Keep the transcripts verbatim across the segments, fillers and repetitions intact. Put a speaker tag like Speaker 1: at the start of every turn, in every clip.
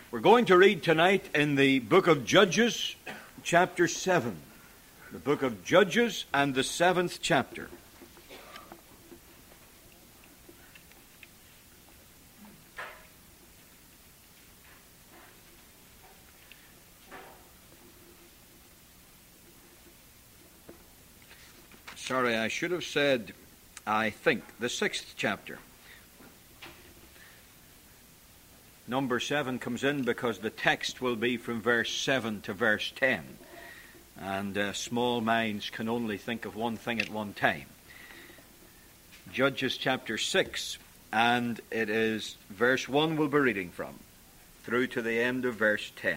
Speaker 1: We're going to read tonight in the book of Judges, chapter seven. The book of Judges and the seventh chapter. Sorry, I should have said, I think, the sixth chapter. Number seven comes in because the text will be from verse seven to verse ten. And uh, small minds can only think of one thing at one time. Judges chapter six, and it is verse one we'll be reading from, through to the end of verse ten.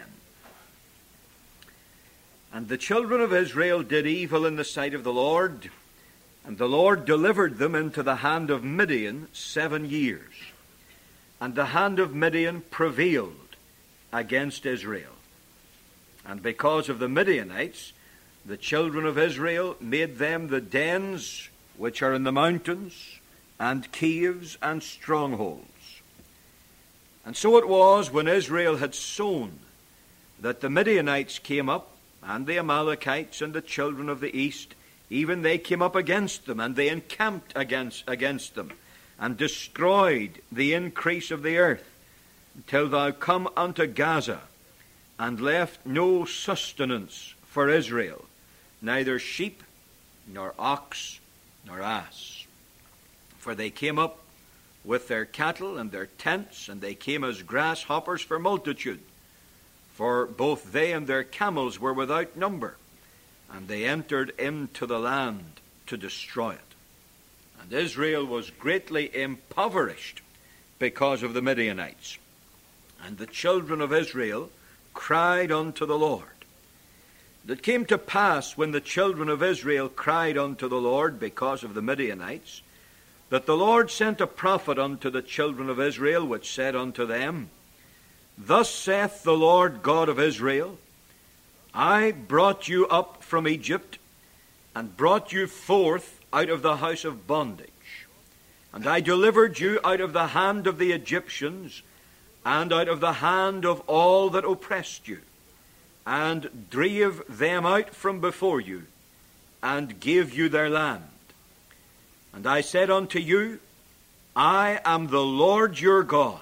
Speaker 1: And the children of Israel did evil in the sight of the Lord, and the Lord delivered them into the hand of Midian seven years. And the hand of Midian prevailed against Israel. And because of the Midianites, the children of Israel made them the dens which are in the mountains, and caves and strongholds. And so it was, when Israel had sown, that the Midianites came up, and the Amalekites and the children of the east, even they came up against them, and they encamped against, against them, and destroyed the increase of the earth, until thou come unto Gaza, and left no sustenance for Israel, neither sheep, nor ox, nor ass. For they came up with their cattle and their tents, and they came as grasshoppers for multitude. For both they and their camels were without number, and they entered into the land to destroy it. And Israel was greatly impoverished because of the Midianites. And the children of Israel cried unto the Lord. It came to pass, when the children of Israel cried unto the Lord because of the Midianites, that the Lord sent a prophet unto the children of Israel, which said unto them, Thus saith the Lord God of Israel, I brought you up from Egypt, and brought you forth out of the house of bondage. And I delivered you out of the hand of the Egyptians, and out of the hand of all that oppressed you, and drave them out from before you, and gave you their land. And I said unto you, I am the Lord your God.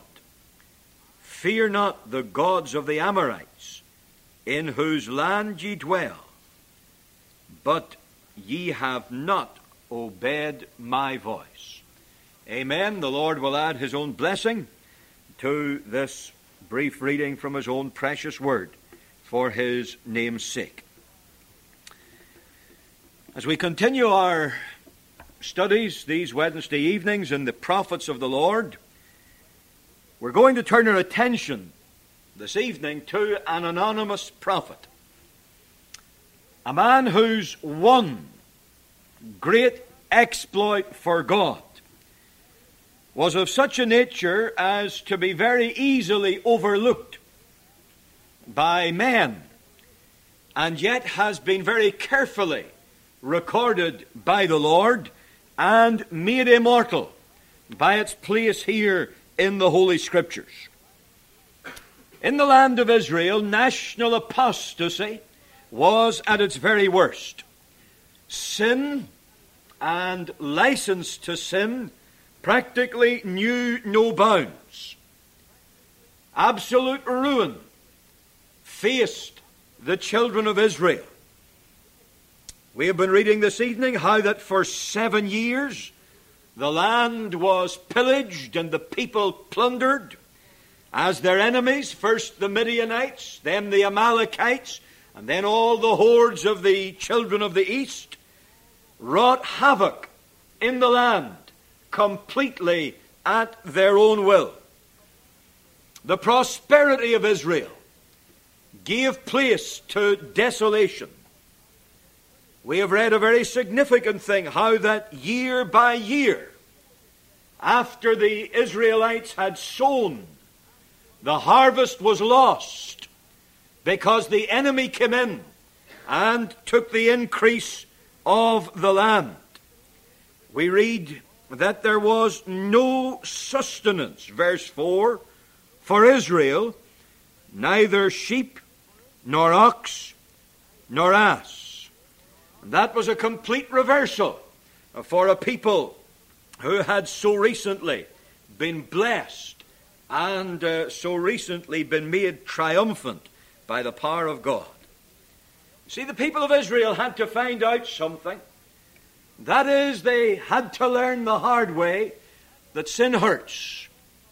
Speaker 1: Fear not the gods of the Amorites, in whose land ye dwell. But ye have not obeyed my voice. Amen. The Lord will add his own blessing to this brief reading from his own precious word for his name's sake. As we continue our studies these Wednesday evenings in the prophets of the Lord, we're going to turn our attention this evening to an anonymous prophet. A man whose one great exploit for God was of such a nature as to be very easily overlooked by men, and yet has been very carefully recorded by the Lord and made immortal by its place here in the Holy Scriptures. In the land of Israel, national apostasy was at its very worst. Sin and license to sin practically knew no bounds. Absolute ruin faced the children of Israel. We have been reading this evening how that for seven years the land was pillaged and the people plundered as their enemies, first the Midianites, then the Amalekites, and then all the hordes of the children of the east, wrought havoc in the land completely at their own will. The prosperity of Israel gave place to desolation. We have read a very significant thing, how that year by year, after the Israelites had sown, the harvest was lost because the enemy came in and took the increase of the land. We read that there was no sustenance, verse four, for Israel, neither sheep, nor ox, nor ass. And that was a complete reversal for a people who had so recently been blessed and uh, so recently been made triumphant by the power of God. See, the people of Israel had to find out something. That is, they had to learn the hard way that sin hurts,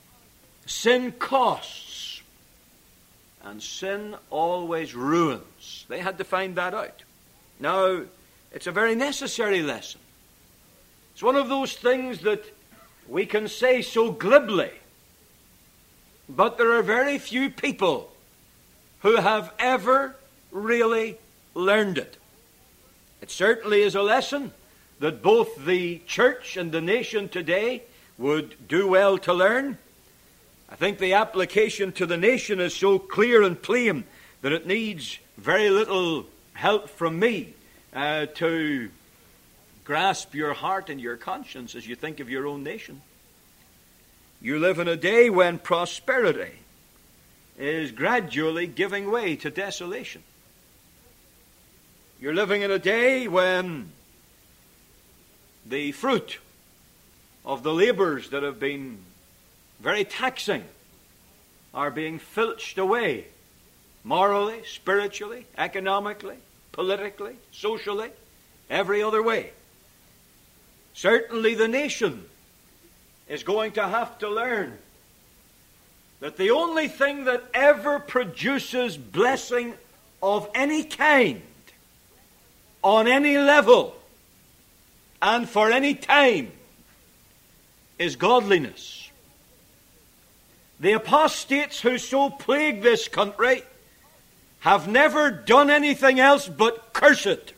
Speaker 1: sin costs, and sin always ruins. They had to find that out. Now, it's a very necessary lesson. It's one of those things that we can say so glibly, but there are very few people who have ever really learned it. It certainly is a lesson that both the church and the nation today would do well to learn. I think the application to the nation is so clear and plain that it needs very little help from me uh, to grasp your heart and your conscience as you think of your own nation. You live in a day when prosperity is gradually giving way to desolation. You're living in a day when the fruit of the labors that have been very taxing are being filched away morally, spiritually, economically, politically, socially, every other way. Certainly the nation is going to have to learn that the only thing that ever produces blessing of any kind, on any level, and for any time, is godliness. The apostates who so plague this country have never done anything else but curse it.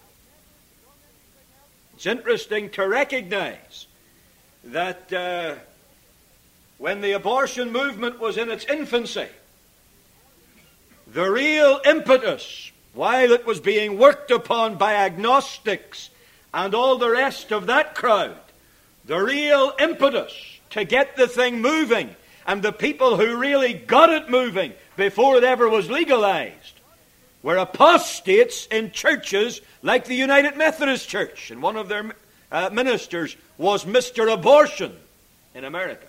Speaker 1: It's interesting to recognize that uh, when the abortion movement was in its infancy, the real impetus, while it was being worked upon by agnostics and all the rest of that crowd, the real impetus to get the thing moving, and the people who really got it moving before it ever was legalized, were apostates in churches like the United Methodist Church. And one of their uh, ministers was Mister Abortion in America.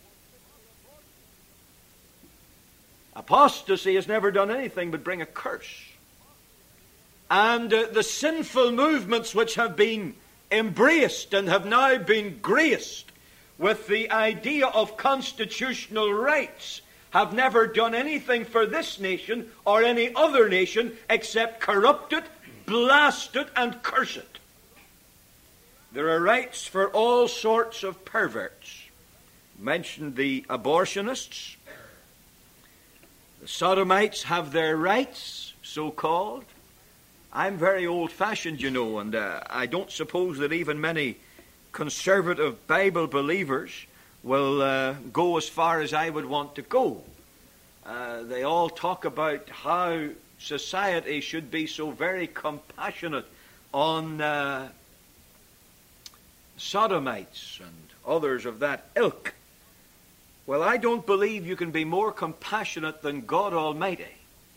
Speaker 1: Apostasy has never done anything but bring a curse. And uh, the sinful movements which have been embraced and have now been graced with the idea of constitutional rights have never done anything for this nation or any other nation except corrupt it, blast it, and curse it. There are rights for all sorts of perverts. I mentioned the abortionists. The sodomites have their rights, so-called. I'm very old-fashioned, you know, and uh, I don't suppose that even many conservative Bible believers will uh, go as far as I would want to go. Uh, they all talk about how society should be so very compassionate on uh, sodomites and others of that ilk. Well, I don't believe you can be more compassionate than God Almighty.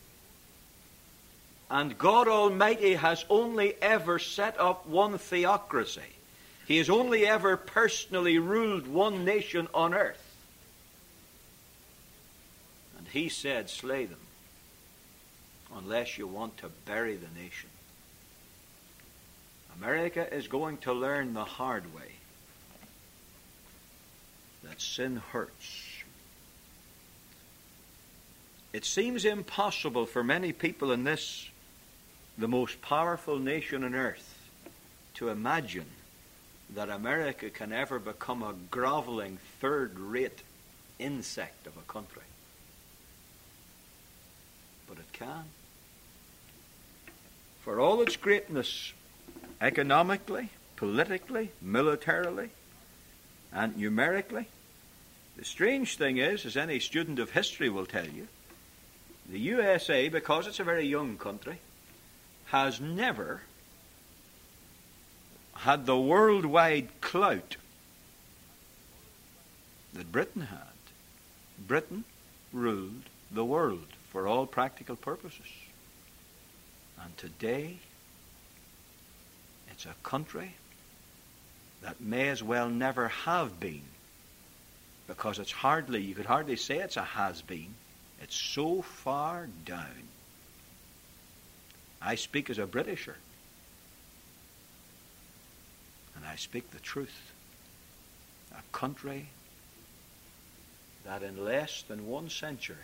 Speaker 1: And God Almighty has only ever set up one theocracy. He has only ever personally ruled one nation on earth. And he said, slay them, unless you want to bury the nation. America is going to learn the hard way that sin hurts. It seems impossible for many people in this, the most powerful nation on earth, to imagine that America can ever become a groveling, third-rate insect of a country. But it can. For all its greatness, economically, politically, militarily, and numerically, the strange thing is, as any student of history will tell you, the U S A, because it's a very young country, has never had the worldwide clout that Britain had. Britain ruled the world for all practical purposes. And today, it's a country that may as well never have been, because it's hardly, you could hardly say it's a has-been. It's so far down. I speak as a Britisher, and I speak the truth. A country that in less than one century,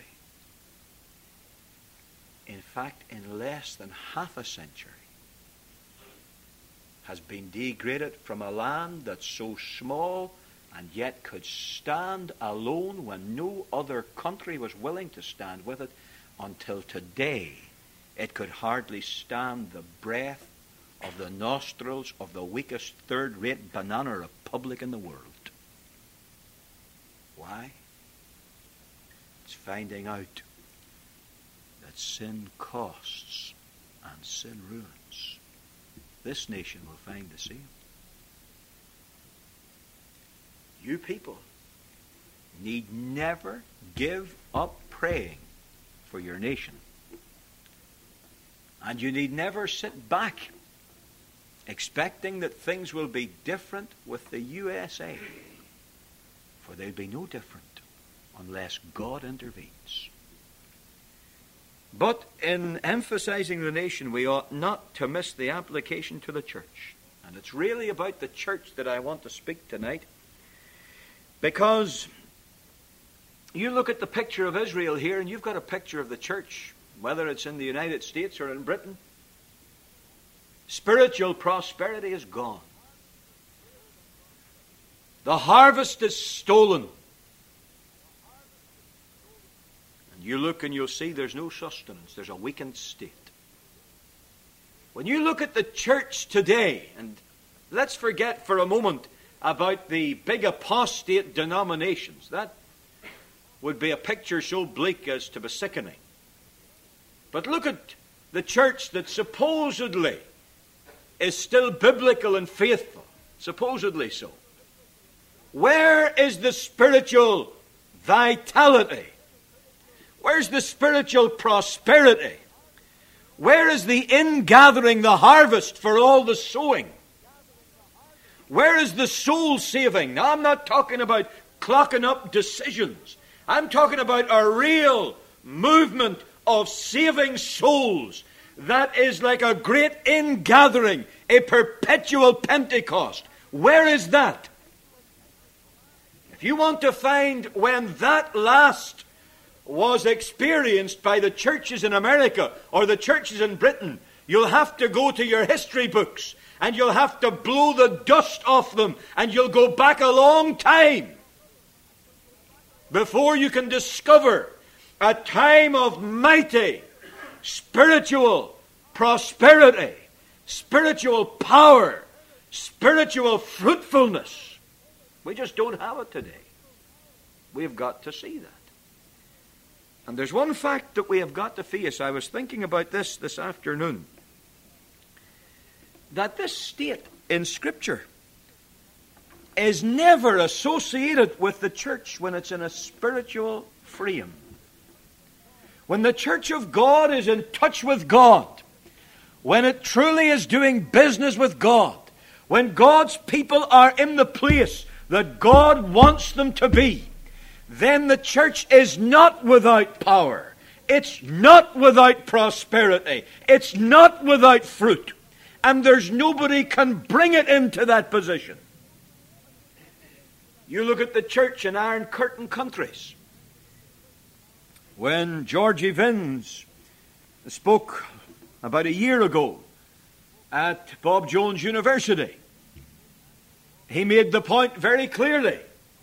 Speaker 1: in fact in less than half a century, has been degraded from a land that's so small and yet could stand alone when no other country was willing to stand with it. Until today, it could hardly stand the breath of the nostrils of the weakest third-rate banana republic in the world. Why? It's finding out that sin costs and sin ruins. This nation will find the same. You people need never give up praying for your nation. And you need never sit back expecting that things will be different with the U S A. For they'll be no different unless God intervenes. But in emphasizing the nation, we ought not to miss the application to the church. And it's really about the church that I want to speak tonight. Because you look at the picture of Israel here, and you've got a picture of the church, whether it's in the United States or in Britain. Spiritual prosperity is gone. The harvest is stolen. And you look and you'll see there's no sustenance. There's a weakened state. When you look at the church today, and let's forget for a moment about the big apostate denominations. That would be a picture so bleak as to be sickening. But look at the church that supposedly is still biblical and faithful. Supposedly so. Where is the spiritual vitality? Where's the spiritual prosperity? Where is the ingathering the harvest for all the sowing? Where is the soul saving? Now, I'm not talking about clocking up decisions. I'm talking about a real movement of saving souls that is like a great ingathering, a perpetual Pentecost. Where is that? If you want to find when that last was experienced by the churches in America or the churches in Britain, you'll have to go to your history books. And you'll have to blow the dust off them. And you'll go back a long time before you can discover a time of mighty spiritual prosperity, spiritual power, spiritual fruitfulness. We just don't have it today. We've got to see that. And there's one fact that we have got to face. I was thinking about this this afternoon. That this state in Scripture is never associated with the church when it's in a spiritual frame. When the church of God is in touch with God, when it truly is doing business with God, when God's people are in the place that God wants them to be, then the church is not without power. It's not without prosperity. It's not without fruit. And there's nobody can bring it into that position. You look at the church in Iron Curtain countries. When Georgie Vins spoke about a year ago at Bob Jones University, he made the point very clearly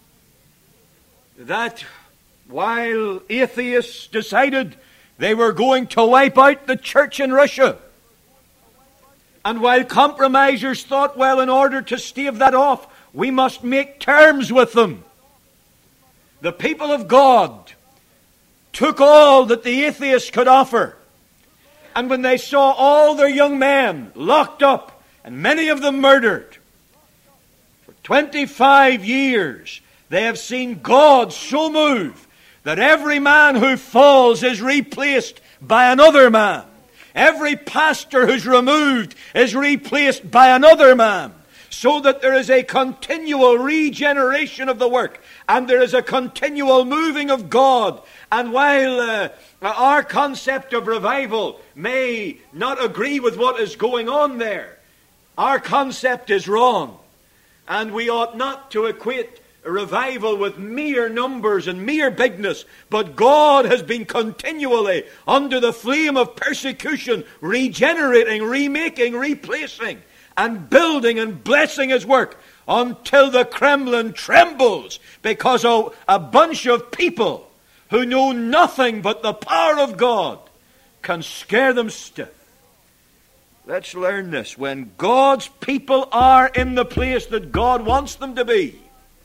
Speaker 1: that while atheists decided they were going to wipe out the church in Russia, and while compromisers thought, well, in order to stave that off, we must make terms with them, the people of God took all that the atheists could offer. And when they saw all their young men locked up, and many of them murdered, for twenty-five years, they have seen God so move that every man who falls is replaced by another man. Every pastor who's removed is replaced by another man. So that there is a continual regeneration of the work, and there is a continual moving of God. And while uh, our concept of revival may not agree with what is going on there, our concept is wrong. And we ought not to equate revival with mere numbers and mere bigness, but God has been continually, under the flame of persecution, regenerating, remaking, replacing, and building and blessing His work until the Kremlin trembles because of a bunch of people who know nothing but the power of God can scare them stiff. Let's learn this. When God's people are in the place that God wants them to be,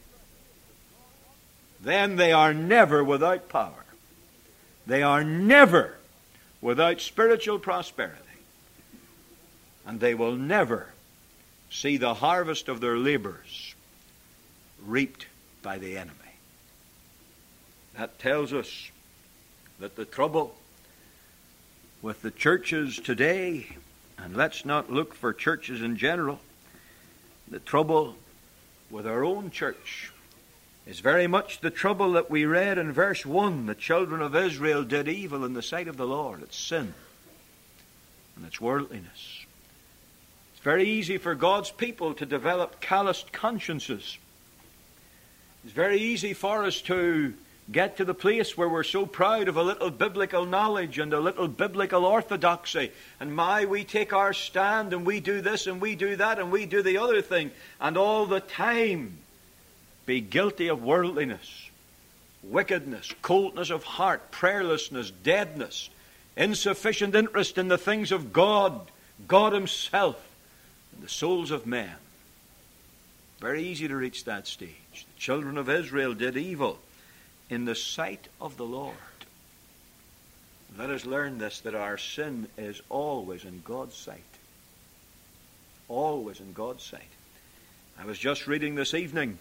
Speaker 1: then they are never without power. They are never without spiritual prosperity. And they will never see the harvest of their labors reaped by the enemy. That tells us that the trouble with the churches today, and let's not look for churches in general, the trouble with our own church is very much the trouble that we read in verse one. The children of Israel did evil in the sight of the Lord. It's sin and it's worldliness. Very easy for God's people to develop calloused consciences. It's very easy for us to get to the place where we're so proud of a little biblical knowledge and a little biblical orthodoxy. And my, we take our stand and we do this and we do that and we do the other thing. And all the time be guilty of worldliness, wickedness, coldness of heart, prayerlessness, deadness, insufficient interest in the things of God, God Himself, the souls of men. Very easy to reach that stage. The children of Israel did evil in the sight of the Lord. Let us learn this, that our sin is always in God's sight. Always in God's sight. I was just reading this evening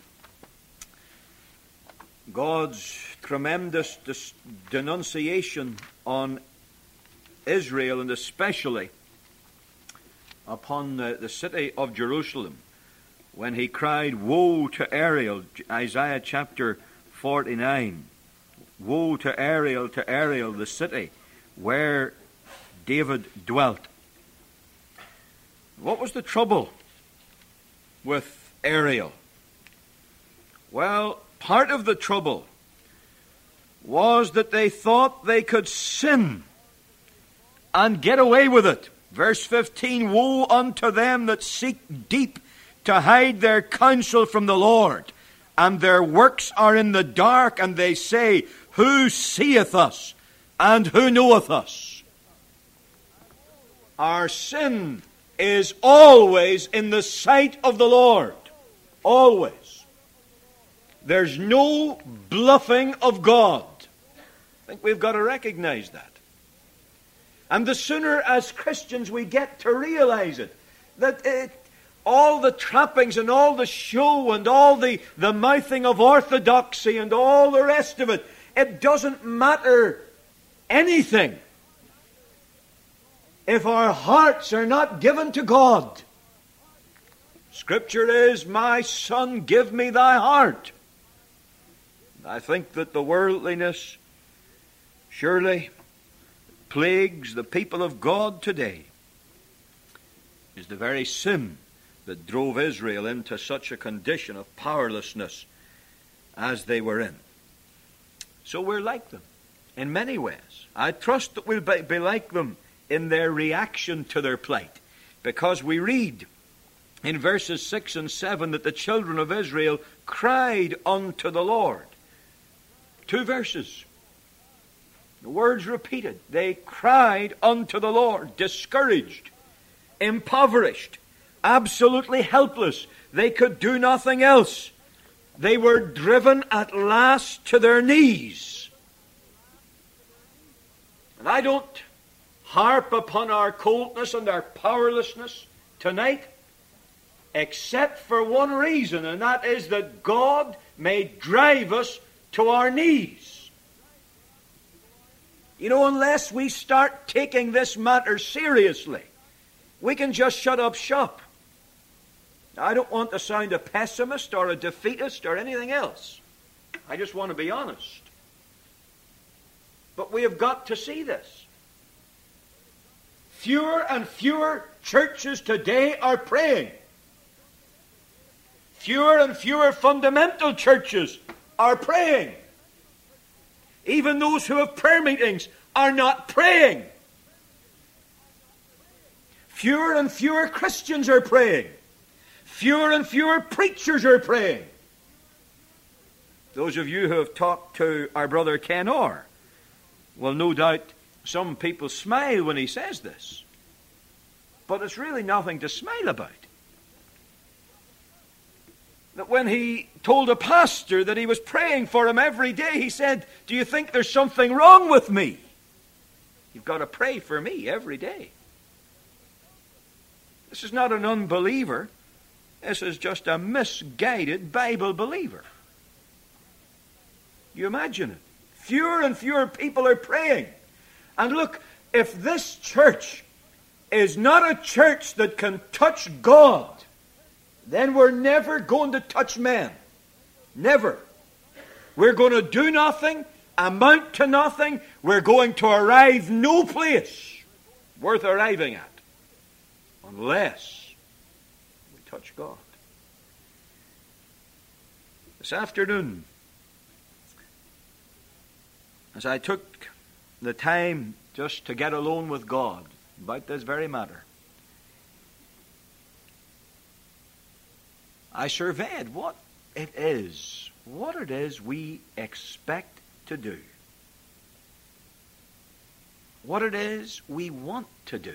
Speaker 1: God's tremendous denunciation on Israel, and especially upon the, the city of Jerusalem, when He cried, "Woe to Ariel," Isaiah chapter forty-nine. Woe to Ariel, to Ariel, the city where David dwelt. What was the trouble with Ariel? Well, part of the trouble was that they thought they could sin and get away with it. Verse fifteen, "Woe unto them that seek deep to hide their counsel from the Lord, and their works are in the dark, and they say, Who seeth us, and who knoweth us?" Our sin is always in the sight of the Lord. Always. There's no bluffing of God. I think we've got to recognize that. And the sooner as Christians we get to realize it, that it, all the trappings and all the show and all the, the mouthing of orthodoxy and all the rest of it, it doesn't matter anything if our hearts are not given to God. Scripture is, "My son, give me thy heart." I think that the worldliness surely plagues the people of God today is the very sin that drove Israel into such a condition of powerlessness as they were in. So we're like them in many ways. I trust that we'll be like them in their reaction to their plight, because we read in verses six and seven that the children of Israel cried unto the Lord. Two verses. The words repeated. They cried unto the Lord, discouraged, impoverished, absolutely helpless. They could do nothing else. They were driven at last to their knees. And I don't harp upon our coldness and our powerlessness tonight, except for one reason, and that is that God may drive us to our knees. You know, unless we start taking this matter seriously, we can just shut up shop. Now, I don't want to sound a pessimist or a defeatist or anything else. I just want to be honest. But we have got to see this. Fewer and fewer churches today are praying. Fewer and fewer fundamental churches are praying. Even those who have prayer meetings are not praying. Fewer and fewer Christians are praying. Fewer and fewer preachers are praying. Those of you who have talked to our brother Ken Orr will no doubt some people smile when he says this. But it's really nothing to smile about. That when he told a pastor that he was praying for him every day, he said, "Do you think there's something wrong with me? You've got to pray for me every day." This is not an unbeliever. This is just a misguided Bible believer. You imagine it. Fewer and fewer people are praying. And look, if this church is not a church that can touch God, then we're never going to touch men. Never. We're going to do nothing, amount to nothing. We're going to arrive no place worth arriving at unless we touch God. This afternoon, as I took the time just to get alone with God about this very matter, I surveyed what it is, what it is we expect to do, what it is we want to do.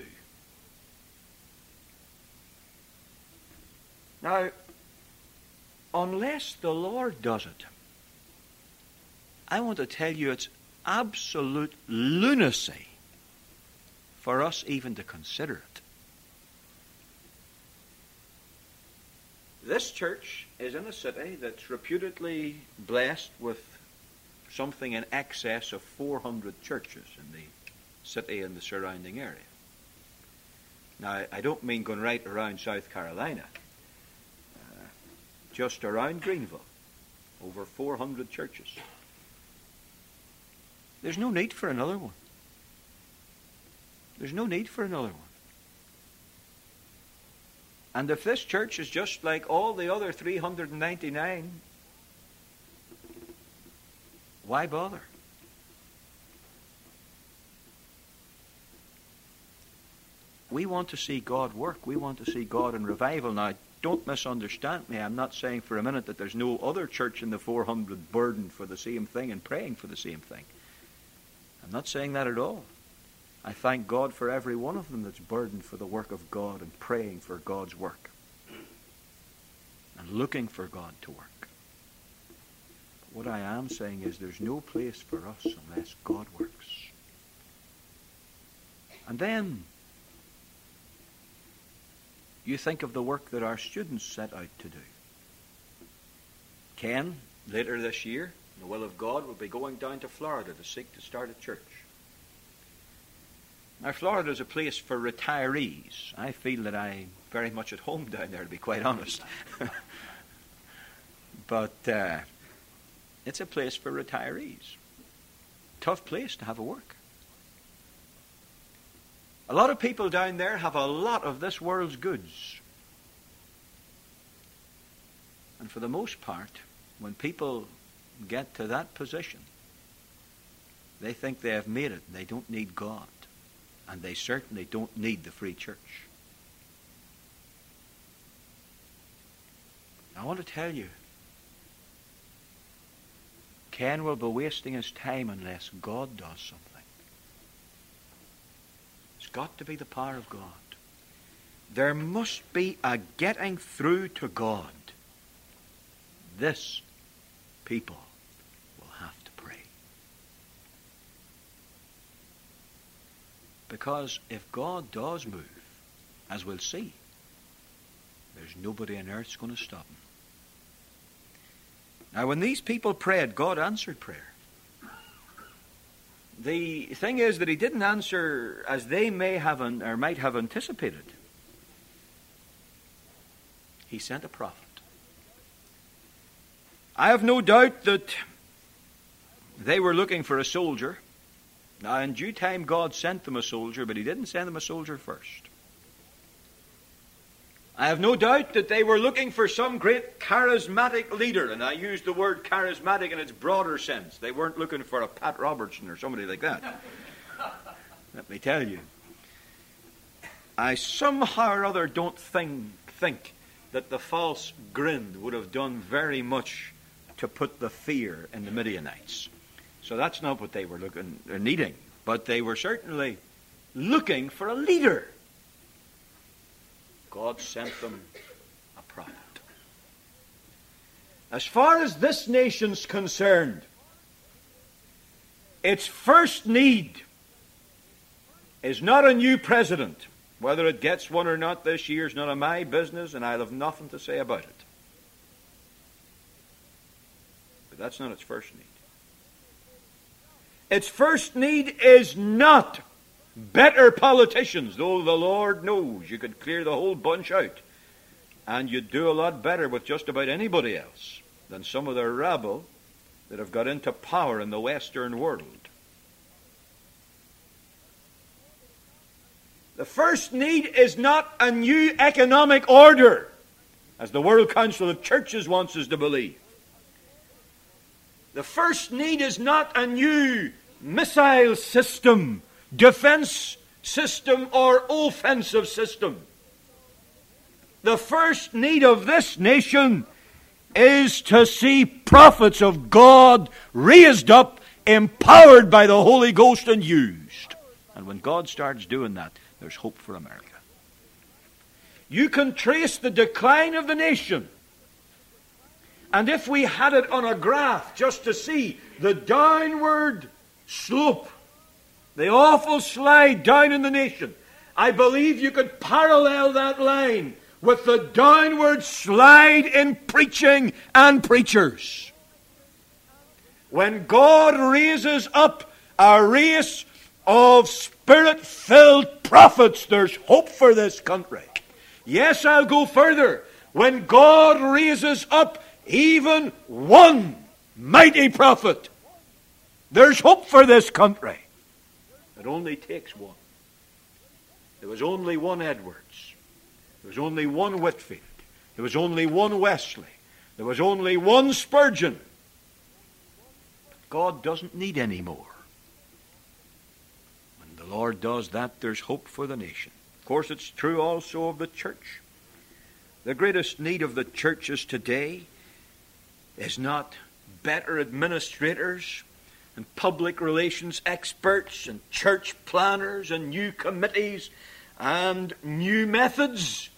Speaker 1: Now, unless the Lord does it, I want to tell you it's absolute lunacy for us even to consider it. This church is in a city that's reputedly blessed with something in excess of four hundred churches in the city and the surrounding area. Now, I don't mean going right around South Carolina. Uh, just around Greenville, over four hundred churches. There's no need for another one. There's no need for another one. And if this church is just like all the other three hundred ninety-nine, why bother? We want to see God work. We want to see God in revival. Now, don't misunderstand me. I'm not saying for a minute that there's no other church in the four hundred burdened for the same thing and praying for the same thing. I'm not saying that at all. I thank God for every one of them that's burdened for the work of God and praying for God's work and looking for God to work. But what I am saying is there's no place for us unless God works. And then you think of the work that our students set out to do. Ken, later this year, in the will of God, will be going down to Florida to seek to start a church. Now, Florida is a place for retirees. I feel that I'm very much at home down there, to be quite honest. But uh, it's a place for retirees. Tough place to have a work. A lot of people down there have a lot of this world's goods. And for the most part, when people get to that position, they think they have made it. They don't need God. And they certainly don't need the free church. I want to tell you, Ken will be wasting his time unless God does something. It's got to be the power of God. There must be a getting through to God. This people will have to pray. Because if God does move, as we'll see, there's nobody on earth going to stop him. Now, when these people prayed, God answered prayer. the thing is that he didn't answer as they may have or might have anticipated. He sent a prophet. I have no doubt that they were looking for a soldier. Now, in due time, God sent them a soldier, but he didn't send them a soldier first. I have no doubt that they were looking for some great charismatic leader, and I use the word charismatic in its broader sense. They weren't looking for a Pat Robertson or somebody like that. Let me tell you. I somehow or other don't think, think that the false grin would have done very much to put the fear in the Midianites. So that's not what they were looking or needing, but they were certainly looking for a leader. God sent them a prophet. As far as this nation's concerned, its first need is not a new president. Whether it gets one or not this year is none of my business, and I'll have nothing to say about it. But that's not its first need. Its first need is not better politicians, though the Lord knows you could clear the whole bunch out, and you'd do a lot better with just about anybody else than some of the rabble that have got into power in the Western world. The first need is not a new economic order, as the World Council of Churches wants us to believe. The first need is not a new missile system, defense system, or offensive system. The first need of this nation is to see prophets of God raised up, empowered by the Holy Ghost, and used. And when God starts doing that, there's hope for America. You can trace the decline of the nation. And if we had it on a graph just to see the downward slope, the awful slide down in the nation, I believe you could parallel that line with the downward slide in preaching and preachers. When God raises up a race of Spirit-filled prophets, there's hope for this country. Yes, I'll go further. When God raises up even one mighty prophet, there's hope for this country. It only takes one. There was only one Edwards. There was only one Whitfield. There was only one Wesley. There was only one Spurgeon. But God doesn't need any more. When the Lord does that, there's hope for the nation. Of course, it's true also of the church. The greatest need of the churches today is not better administrators and public relations experts and church planners and new committees and new methods.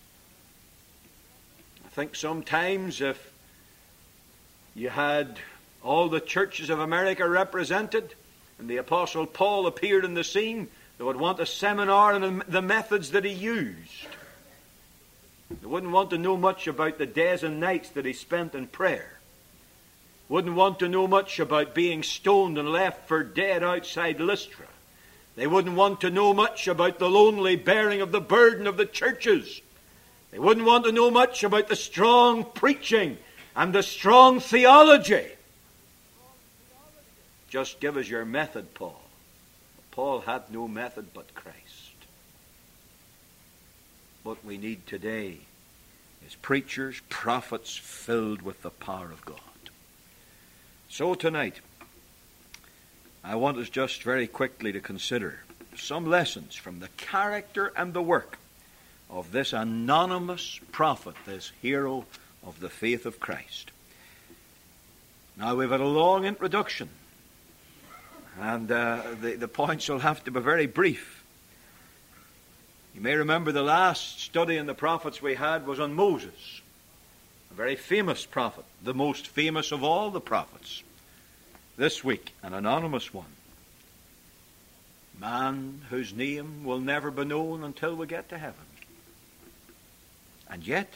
Speaker 1: I think sometimes if you had all the churches of America represented and the Apostle Paul appeared in the scene, they would want a seminar on the methods that he used. They wouldn't want to know much about the days and nights that he spent in prayer. Wouldn't want to know much about being stoned and left for dead outside Lystra. They wouldn't want to know much about the lonely bearing of the burden of the churches. They wouldn't want to know much about the strong preaching and the strong theology. Just give us your method, Paul. Paul had no method but Christ. What we need today is preachers, prophets filled with the power of God. So tonight, I want us just very quickly to consider some lessons from the character and the work of this anonymous prophet, this hero of the faith of Christ. Now, we've had a long introduction, and uh, the, the points will have to be very brief. You may remember the last study in the prophets we had was on Moses, a very famous prophet, the most famous of all the prophets. This week, an anonymous one. Man whose name will never be known until we get to heaven. And yet,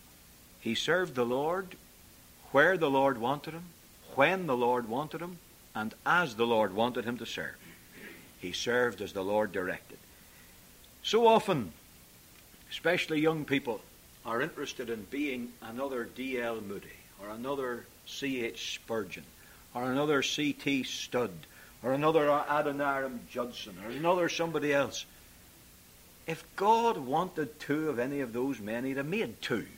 Speaker 1: he served the Lord where the Lord wanted him, when the Lord wanted him, and as the Lord wanted him to serve. He served as the Lord directed. So often, especially young people, are interested in being another D L Moody, or another C H Spurgeon, or another C T Studd, or another Adoniram Judson, or another somebody else. If God wanted two of any of those men, he'd have made two.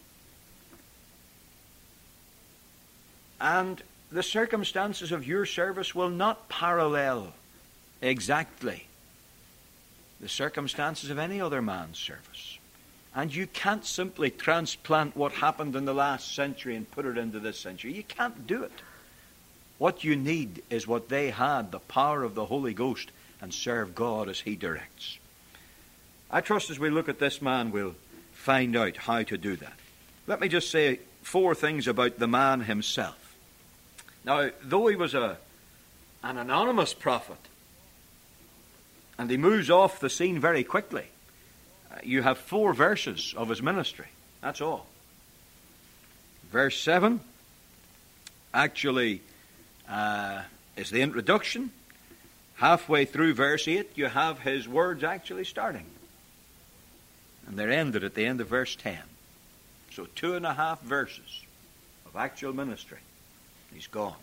Speaker 1: And the circumstances of your service will not parallel exactly the circumstances of any other man's service. And you can't simply transplant what happened in the last century and put it into this century. You can't do it. What you need is what they had, the power of the Holy Ghost, and serve God as he directs. I trust as we look at this man, we'll find out how to do that. Let me just say four things about the man himself. Now, though he was a, an anonymous prophet, and he moves off the scene very quickly, uh, you have four verses of his ministry. That's all. Verse seven actually uh, is the introduction. Halfway through verse eight, you have his words actually starting. And they're ended at the end of verse ten. So two and a half verses of actual ministry. He's gone.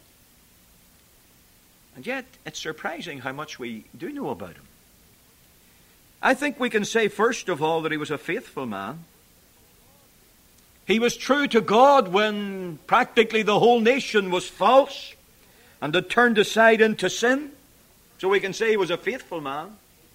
Speaker 1: And yet, it's surprising how much we do know about him. I think we can say, first of all, that he was a faithful man. He was true to God when practically the whole nation was false and had turned aside into sin. So we can say he was a faithful man.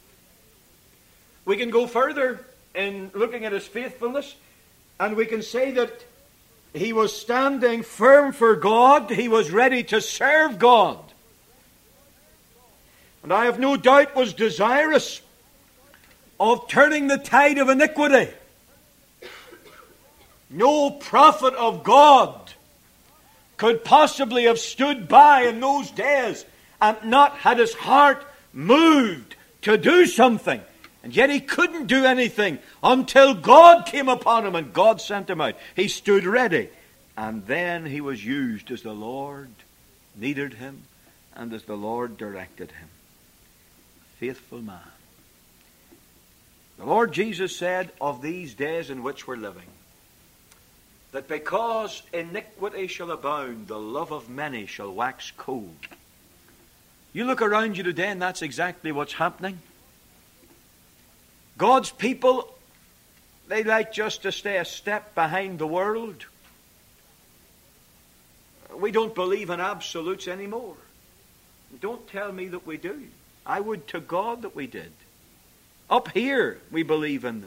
Speaker 1: We can go further in looking at his faithfulness, and we can say that he was standing firm for God. He was ready to serve God. And I have no doubt was desirous of turning the tide of iniquity. No prophet of God could possibly have stood by in those days and not had his heart moved to do something. And yet he couldn't do anything until God came upon him and God sent him out. He stood ready. And then he was used as the Lord needed him and as the Lord directed him. Faithful man. The Lord Jesus said of these days in which we're living, that because iniquity shall abound, the love of many shall wax cold. You look around you today and that's exactly what's happening. God's people, they like just to stay a step behind the world. We don't believe in absolutes anymore. Don't tell me that we do. I would to God that we did. Up here, we believe in them.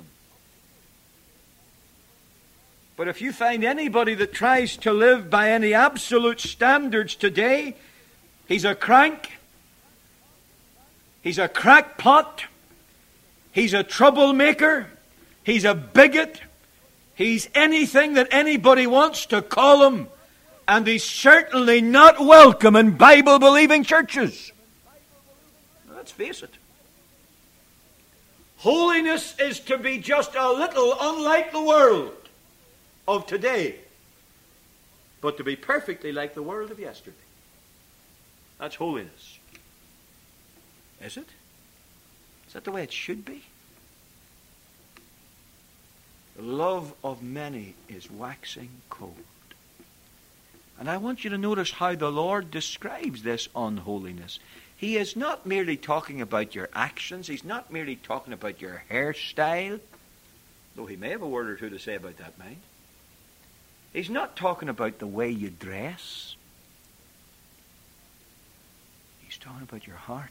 Speaker 1: But if you find anybody that tries to live by any absolute standards today, he's a crank, he's a crackpot, he's a troublemaker, he's a bigot, he's anything that anybody wants to call him, and he's certainly not welcome in Bible-believing churches. Let's face it. Holiness is to be just a little unlike the world of today, but to be perfectly like the world of yesterday. That's holiness. Is it? Is that the way it should be? The love of many is waxing cold. And I want you to notice how the Lord describes this unholiness. He is not merely talking about your actions. He's not merely talking about your hairstyle, though he may have a word or two to say about that, mind. He's not talking about the way you dress. He's talking about your heart.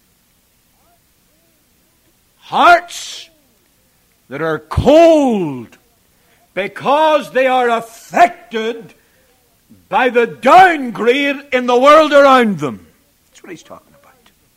Speaker 1: Hearts that are cold because they are affected by the downgrade in the world around them. That's what he's talking about.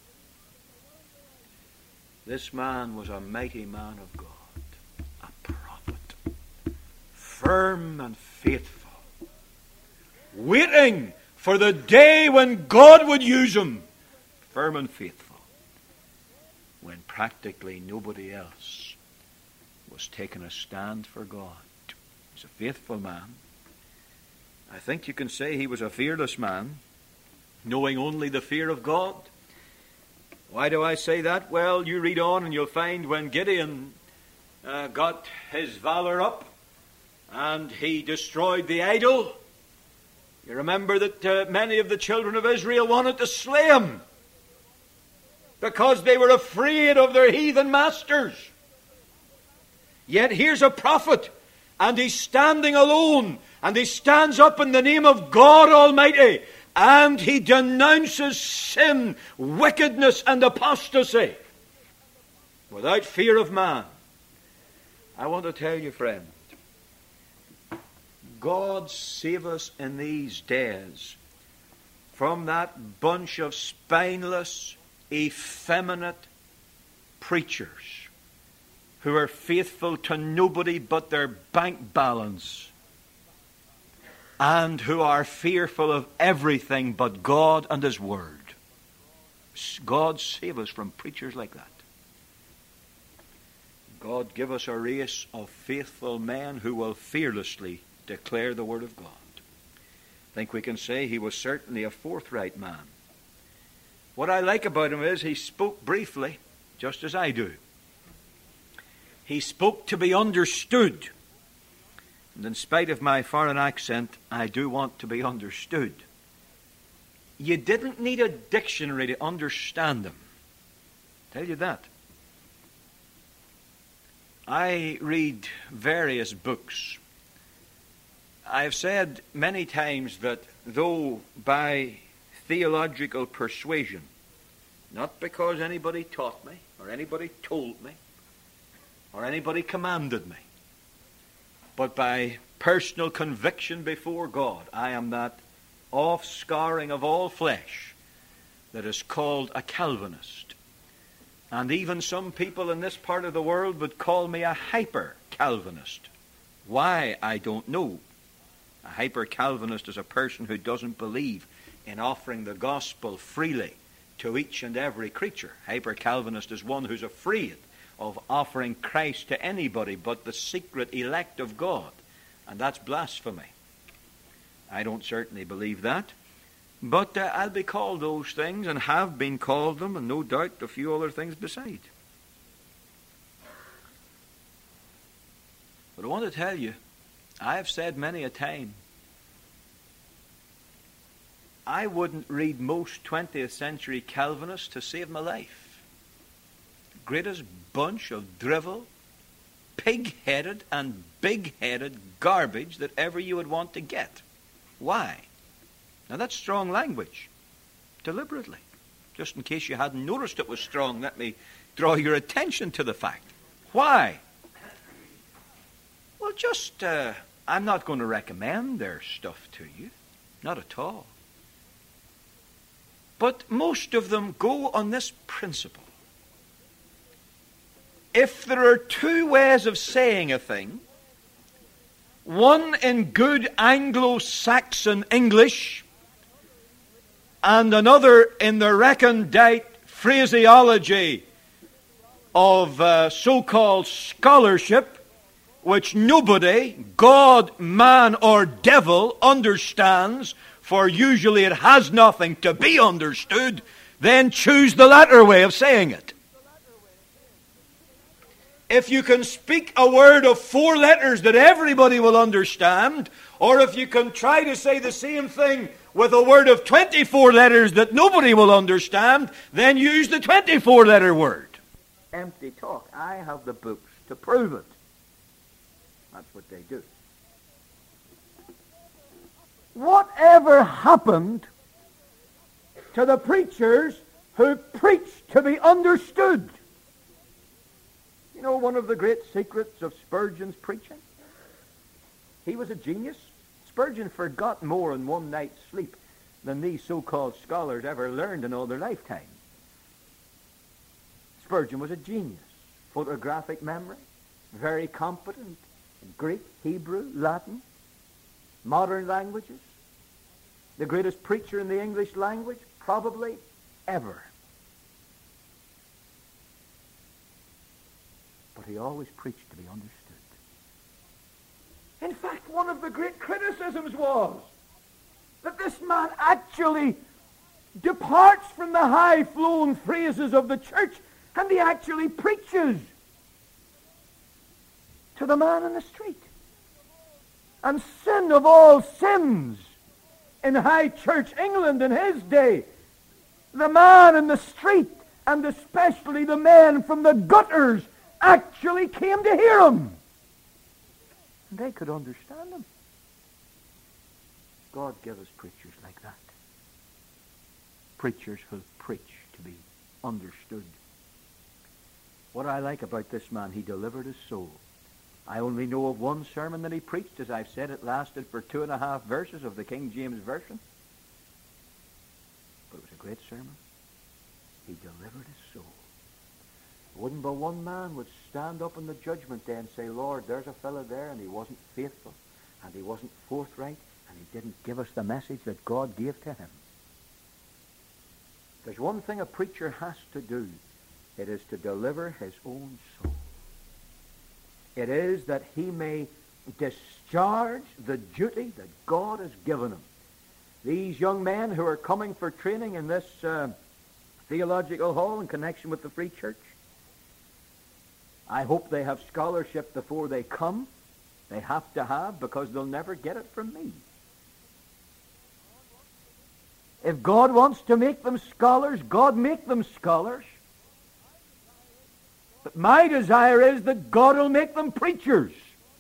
Speaker 1: This man was a mighty man of God, a prophet, firm and faithful, waiting for the day when God would use him, firm and faithful, when practically nobody else was taking a stand for God. He's a faithful man. I think you can say he was a fearless man. knowing only the fear of God. Why do I say that? Well, you read on and you'll find when Gideon uh, got his valor up and he destroyed the idol, you remember that uh, many of the children of Israel wanted to slay him because they were afraid of their heathen masters. Yet here's a prophet, and he's standing alone, and he stands up in the name of God Almighty, and he denounces sin, wickedness, and apostasy without fear of man. I want to tell you, friend, God save us in these days from that bunch of spineless, effeminate preachers who are faithful to nobody but their bank balance and who are fearful of everything but God and His Word. God save us from preachers like that. God give us a race of faithful men who will fearlessly declare the Word of God. I think we can say he was certainly a forthright man. What I like about him is he spoke briefly, just as I do. He spoke to be understood. And in spite of my foreign accent, I do want to be understood. You didn't need a dictionary to understand him. I'll tell you that. I read various books. I have said many times that though by theological persuasion, not because anybody taught me, or anybody told me, or anybody commanded me, but by personal conviction before God, I am that offscouring of all flesh that is called a Calvinist. And even some people in this part of the world would call me a hyper-Calvinist. Why, I don't know. A hyper-Calvinist is a person who doesn't believe in offering the gospel freely to each and every creature. Hyper-Calvinist is one who's afraid of offering Christ to anybody but the secret elect of God. And that's blasphemy. I don't certainly believe that. But uh, I'll be called those things and have been called them, and no doubt a few other things beside. But I want to tell you, I have said many a time, I wouldn't read most twentieth century Calvinists to save my life. Greatest bunch of drivel, pig-headed and big-headed garbage that ever you would want to get. Why? Now that's strong language, deliberately. Just in case you hadn't noticed it was strong, let me draw your attention to the fact. Why? Well, just, uh, I'm not going to recommend their stuff to you. Not at all. But most of them go on this principle. If there are two ways of saying a thing, one in good Anglo-Saxon English and another in the recondite phraseology of uh, so-called scholarship, which nobody, God, man, or devil, understands, for usually it has nothing to be understood, then choose the latter way of saying it. If you can speak a word of four letters that everybody will understand, or if you can try to say the same thing with a word of twenty-four letters that nobody will understand, then use the twenty-four letter word. Empty talk. I have the books to prove it. That's what they do. Whatever happened to the preachers who preached to be understood? You know one of the great secrets of Spurgeon's preaching? He was a genius. Spurgeon forgot more in one night's sleep than these so-called scholars ever learned in all their lifetime. Spurgeon was a genius. Photographic memory, very competent in Greek, Hebrew, Latin, modern languages. The greatest preacher in the English language, probably ever. But he always preached to be understood. In fact, one of the great criticisms was that this man actually
Speaker 2: departs from the high-flown phrases of the church, and he actually preaches to the man in the street. And sin of all sins in high church England in his day, the man in the street, and especially the men from the gutters, actually came to hear him. And they could understand him. God give us preachers like that. Preachers who preach to be understood. What I like about this man, he delivered his soul. I only know of one sermon that he preached. As I've said, it lasted for two and a half verses of the King James Version. But it was a great sermon. He delivered his soul. It wouldn't be one man would stand up in the judgment day and say, Lord, there's a fellow there, and he wasn't faithful, and he wasn't forthright, and he didn't give us the message that God gave to him. There's one thing a preacher has to do. It is to deliver his own soul. It is that he may discharge the duty that God has given him. These young men who are coming for training in this uh, theological hall in connection with the Free Church, I hope they have scholarship before they come. They have to have, because they'll never get it from me. If God wants to make them scholars, God make them scholars. But my desire is that God will make them preachers.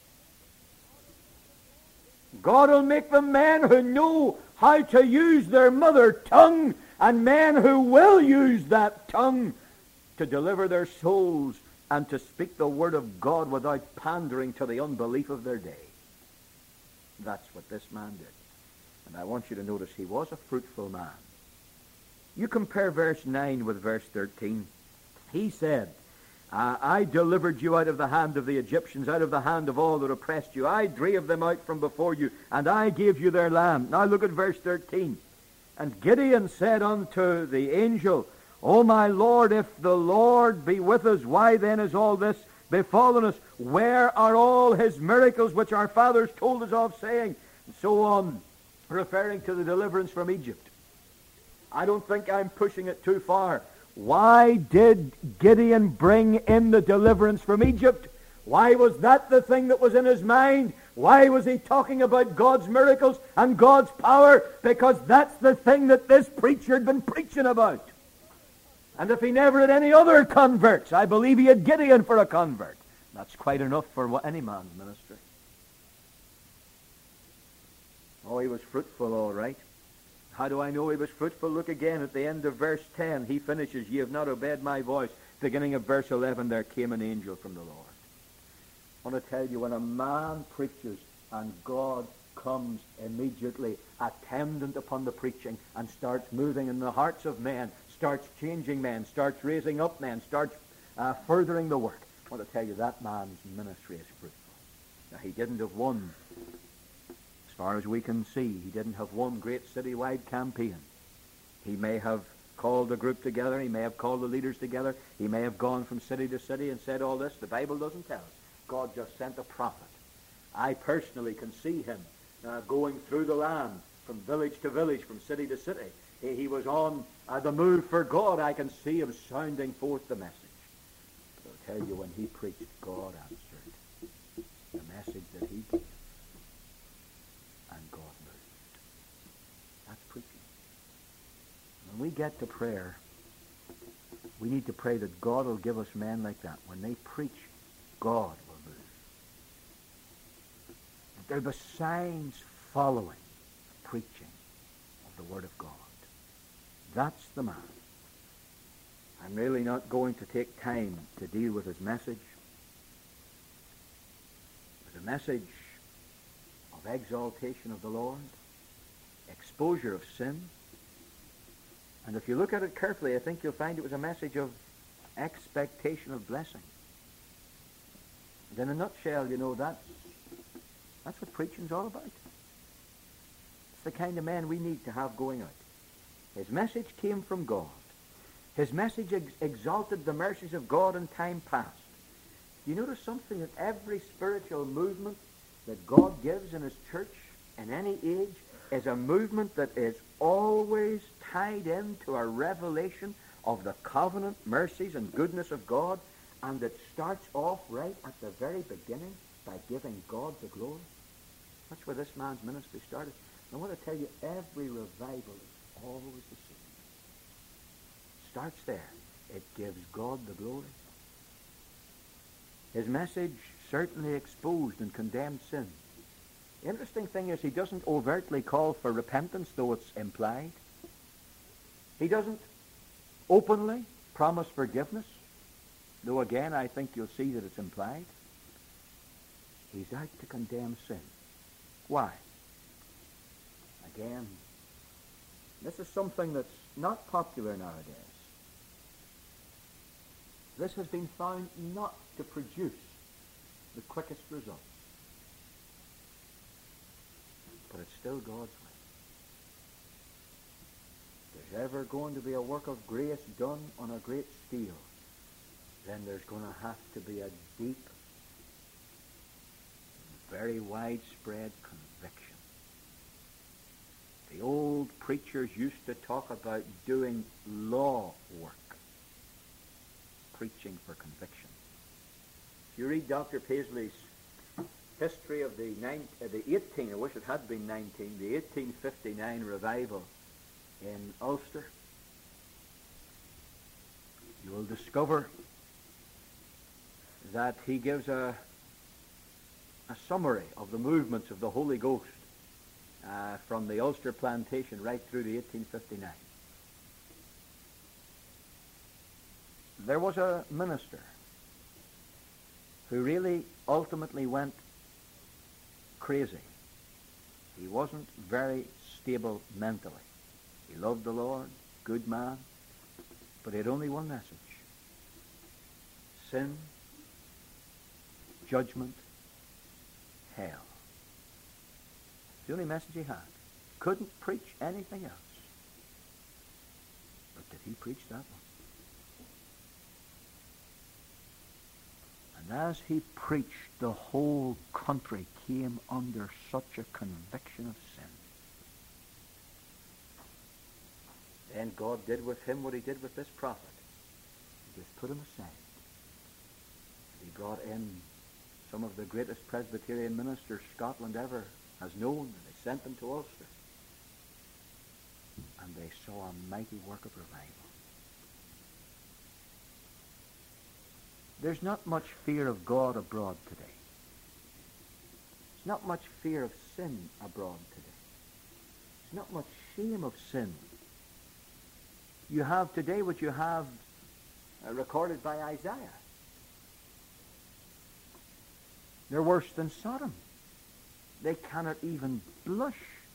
Speaker 2: God will make them men who know how to use their mother tongue, and men who will use that tongue to deliver their souls and to speak the word of God without pandering to the unbelief of their day. That's what this man did. And I want you to notice he was a fruitful man. You compare verse nine with verse thirteen. He said, Uh, I delivered you out of the hand of the Egyptians, out of the hand of all that oppressed you. I drave them out from before you, and I gave you their land. Now look at verse thirteen. And Gideon said unto the angel, O my Lord, if the Lord be with us, why then is all this befallen us? Where are all his miracles which our fathers told us of, saying, and so on, referring to the deliverance from Egypt. I don't think I'm pushing it too far. Why did Gideon bring in the deliverance from Egypt? Why was that the thing that was in his mind? Why was he talking about God's miracles and God's power? Because that's the thing that this preacher had been preaching about. And if he never had any other converts, I believe he had Gideon for a convert. That's quite enough for any man's ministry. Oh, he was fruitful, all right. How do I know he was fruitful? Look again at the end of verse ten. He finishes, Ye have not obeyed my voice. Beginning of verse eleven, there came an angel from the Lord. I want to tell you, when a man preaches and God comes immediately attendant upon the preaching and starts moving in the hearts of men, starts changing men, starts raising up men, starts uh, furthering the work, I want to tell you that man's ministry is fruitful. Now, he didn't have one, as far as we can see, he didn't have one great citywide campaign. He may have called a group together, he may have called the leaders together, he may have gone from city to city and said all this. The Bible doesn't tell us. God just sent a prophet. I personally can see him uh, going through the land from village to village, from city to city. He, he was on uh, the move for God. I can see him sounding forth the message. But I'll tell you, when he preached, God answered the message that he gave. And God moved. That's preaching. When we get to prayer, we need to pray that God will give us men like that. When they preach, God will move. That there be signs following the preaching of the Word of God. That's the man. I'm really not going to take time to deal with his message. It was a message of exaltation of the Lord, exposure of sin, and if you look at it carefully, I think you'll find it was a message of expectation of blessing. And in a nutshell, you know, that's, that's what preaching's all about. It's the kind of man we need to have going out. His message came from God. His message ex- exalted the mercies of God in time past. Do you notice something? That every spiritual movement that God gives in his church in any age is a movement that is always tied into a revelation of the covenant mercies and goodness of God, and it starts off right at the very beginning by giving God the glory. That's where this man's ministry started. And I want to tell you, every revival is always the same. Starts there. It gives God the glory. His message certainly exposed and condemned sin. The interesting thing is he doesn't overtly call for repentance, though it's implied. He doesn't openly promise forgiveness, though again I think you'll see that it's implied. He's out to condemn sin. Why? Again, this is something that's not popular nowadays. This has been found not to produce the quickest results. But it's still God's way. If there's ever going to be a work of grace done on a great scale, then there's going to have to be a deep, very widespread conviction. The old preachers used to talk about doing law work, preaching for conviction. If you read Doctor Paisley's history of the, nine, uh, the eighteen, I wish it had been nineteen, the eighteen fifty-nine revival in Ulster, you will discover that he gives a, a summary of the movements of the Holy Ghost uh, from the Ulster plantation right through to eighteen fifty-nine. There was a minister who really ultimately went crazy. He wasn't very stable mentally. He loved the Lord, good man, but he had only one message. Sin, judgment, hell. The only message he had. Couldn't preach anything else. But did he preach that one? And as he preached, the whole country came under such a conviction of sin. Then God did with him what he did with this prophet. He just put him aside. He brought in some of the greatest Presbyterian ministers Scotland ever has known, and they sent them to Ulster. And they saw a mighty work of revival. There's not much fear of God abroad today. There's not much fear of sin abroad today. There's not much shame of sin. You have today what you have uh, recorded by Isaiah. They're worse than Sodom. They cannot even blush.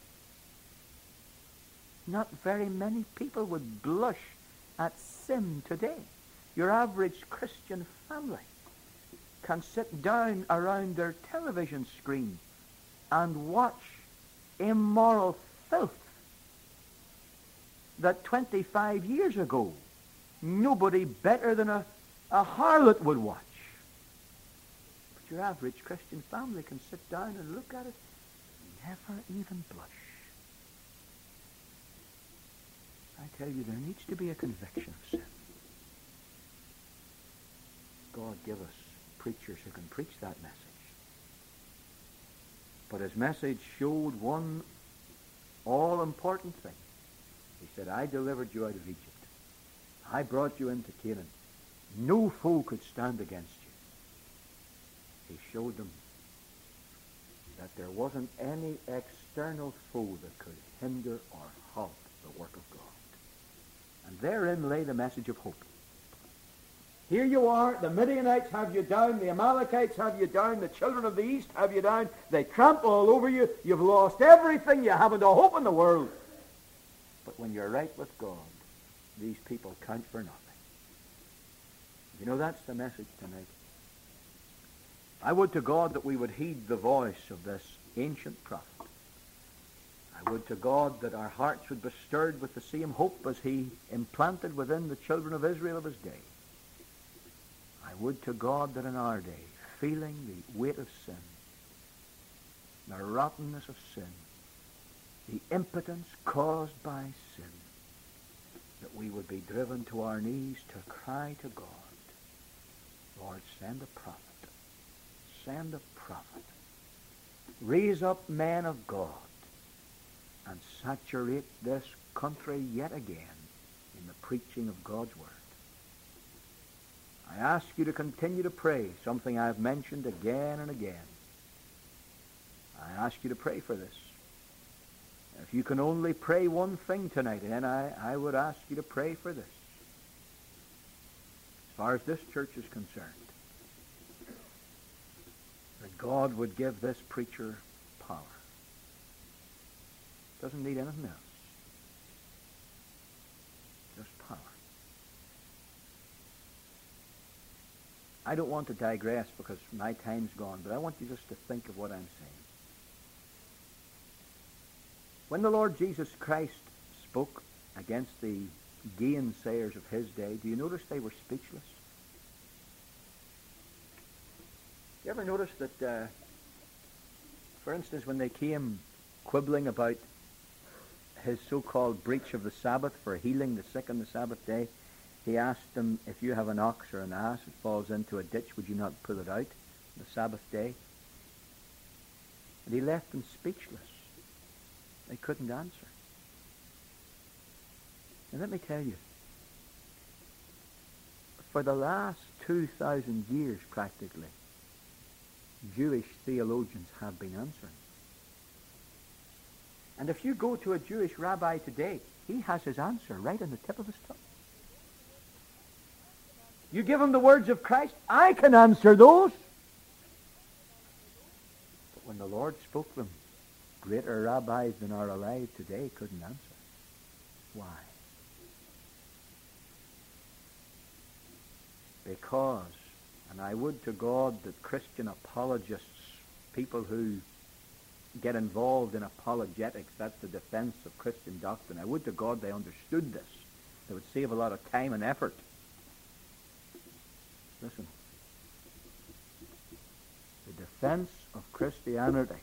Speaker 2: Not very many people would blush at sin today. Your average Christian family can sit down around their television screen and watch immoral filth that twenty-five years ago nobody better than a, a harlot would watch. But your average Christian family can sit down and look at it and never even blush. I tell you, there needs to be a conviction of sin. God give us preachers who can preach that message. But his message showed one all-important thing. He said, I delivered you out of Egypt. I brought you into Canaan. No foe could stand against you. He showed them that there wasn't any external foe that could hinder or halt the work of God. And therein lay the message of hope. Here you are, the Midianites have you down, the Amalekites have you down, the children of the east have you down, they trample all over you, you've lost everything, you haven't a hope in the world. But when you're right with God, these people count for nothing. You know, that's the message tonight. I would to God that we would heed the voice of this ancient prophet. I would to God that our hearts would be stirred with the same hope as he implanted within the children of Israel of his day. I would to God that in our day, feeling the weight of sin, the rottenness of sin, the impotence caused by sin, that we would be driven to our knees to cry to God, Lord, send a prophet. Send a prophet. Raise up men of God and saturate this country yet again in the preaching of God's word. I ask you to continue to pray, something I've mentioned again and again. I ask you to pray for this. If you can only pray one thing tonight, then I, I would ask you to pray for this. As far as this church is concerned, that God would give this preacher power. Doesn't need anything else. Just power. I don't want to digress because my time's gone, but I want you just to think of what I'm saying. When the Lord Jesus Christ spoke against the gainsayers of his day, do you notice they were speechless? You ever notice that, uh, for instance, when they came quibbling about his so-called breach of the Sabbath for healing the sick on the Sabbath day, he asked them, if you have an ox or an ass that falls into a ditch, would you not pull it out on the Sabbath day? And he left them speechless. They couldn't answer. And let me tell you, for the last two thousand years practically, Jewish theologians have been answering. And if you go to a Jewish rabbi today, he has his answer right on the tip of his tongue. You give him the words of Christ, I can answer those. But when the Lord spoke them, greater rabbis than are alive today couldn't answer. Why? Because, and I would to God that Christian apologists, people who get involved in apologetics, that's the defense of Christian doctrine, I would to God they understood this. They would save a lot of time and effort. Listen. The defense of Christianity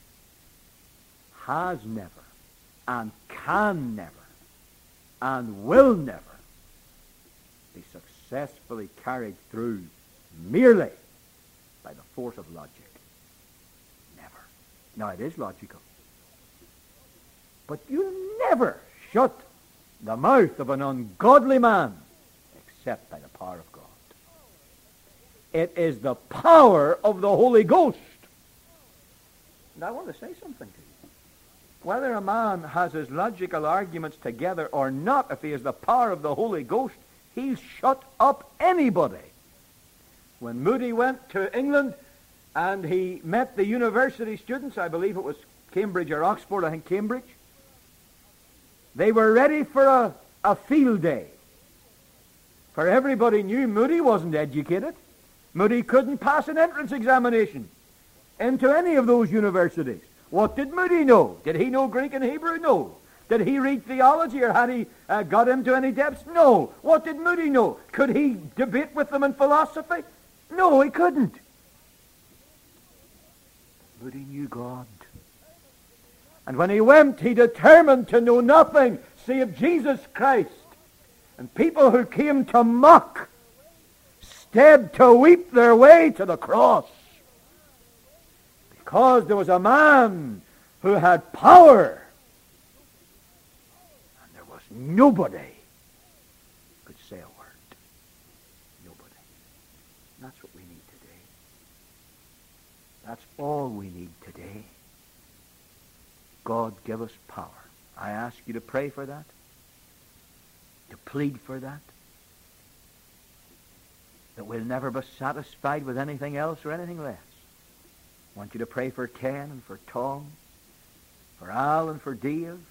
Speaker 2: has never and can never and will never be successfully carried through merely by the force of logic. Never. Now, it is logical. But you never shut the mouth of an ungodly man except by the power of God. It is the power of the Holy Ghost. And I want to say something to you. Whether a man has his logical arguments together or not, if he has the power of the Holy Ghost, he'll shut up anybody. When Moody went to England and he met the university students, I believe it was Cambridge or Oxford, I think Cambridge, they were ready for a, a field day. For everybody knew Moody wasn't educated. Moody couldn't pass an entrance examination into any of those universities. What did Moody know? Did he know Greek and Hebrew? No. Did he read theology, or had he uh, got into any depths? No. What did Moody know? Could he debate with them in philosophy? No, he couldn't. Moody knew God. And when he went, he determined to know nothing save Jesus Christ. And people who came to mock stepped to weep their way to the cross. Because there was a man who had power. And there was nobody who could say a word. Nobody. And that's what we need today. That's all we need today. God, give us power. I ask you to pray for that. To plead for that. That we'll never be satisfied with anything else or anything less. I want you to pray for Ken and for Tom, for Al and for Dave, and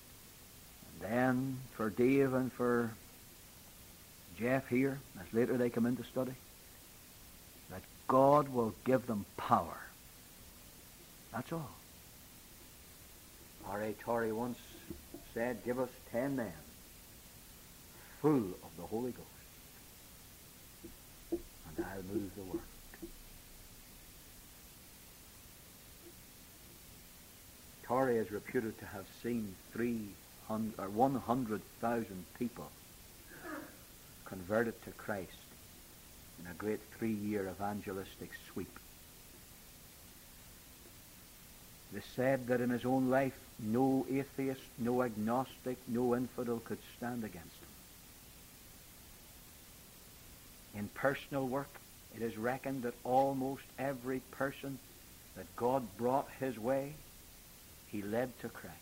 Speaker 2: then for Dave and for Jeff here, as later they come into study, that God will give them power. That's all. R A Torrey once said, give us ten men full of the Holy Ghost, and I'll move the work. Torrey is reputed to have seen three hundred or one hundred thousand people converted to Christ in a great three-year evangelistic sweep. It is said that in his own life, no atheist, no agnostic, no infidel could stand against him. In personal work, it is reckoned that almost every person that God brought his way, he led to Christ.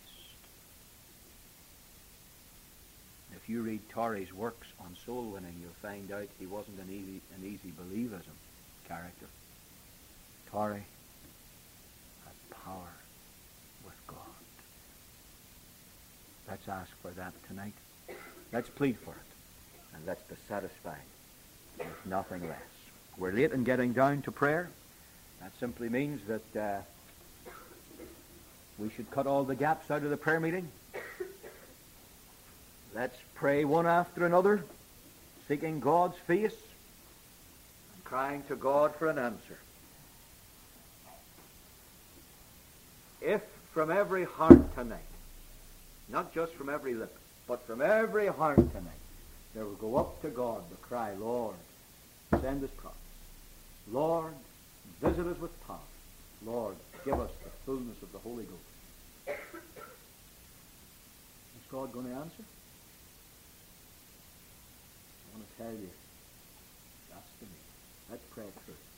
Speaker 2: If you read Torrey's works on soul winning, you'll find out he wasn't an easy, an easy believism character. Torrey had power with God. Let's ask for that tonight. Let's plead for it. And let's be satisfied with nothing less. We're late in getting down to prayer. That simply means that uh, we should cut all the gaps out of the prayer meeting. Let's pray one after another, seeking God's face and crying to God for an answer. If from every heart tonight, not just from every lip, but from every heart tonight, there will go up to God the cry, Lord, send us prophets. Lord, visit us with power. Lord, give us the fullness of the Holy Ghost. Is God going to answer? I want to tell you, that's the me. Let's pray through.